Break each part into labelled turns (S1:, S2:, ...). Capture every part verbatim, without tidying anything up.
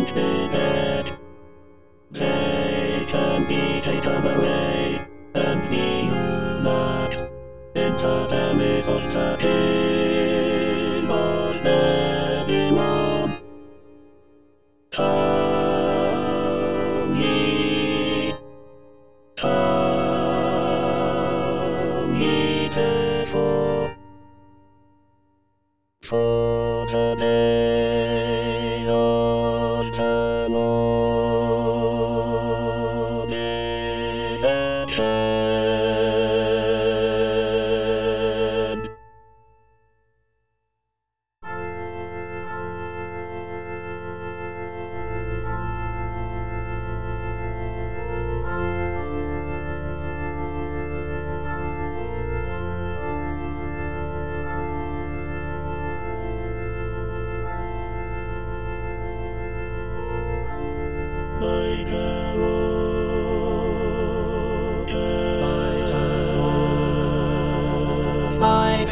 S1: won't be back. They can be taken away and be locked into the maze of the pain of everyone. Come ye, come ye therefore, for the day of the Lord is at hand. Like a water, like a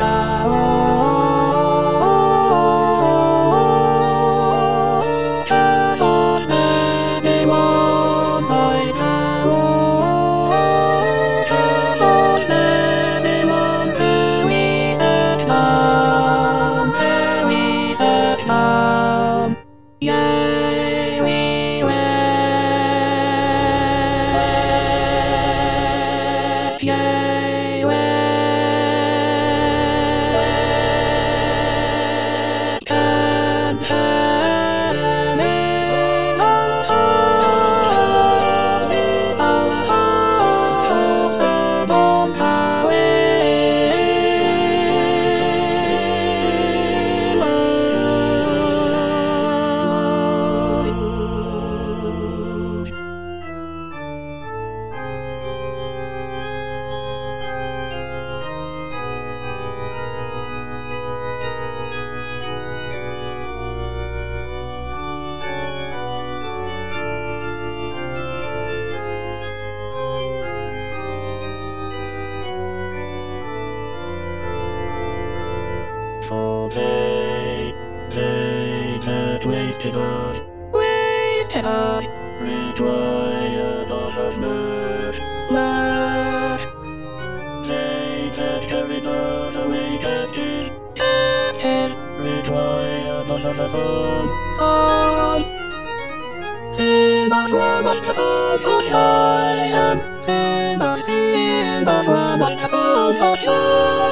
S1: water, for anyone, like a water, for anyone, there is at hand, there is at hand, yea, we yea, wet and heaven, our hearts, our hearts, and on our way. For they, they that wasted us, wasted us, required of us mirth, mirth. They that carried us away captive, captive, required of us a song, song. Sing us one like the songs of Zion, sing us, sing us one like the songs of Zion.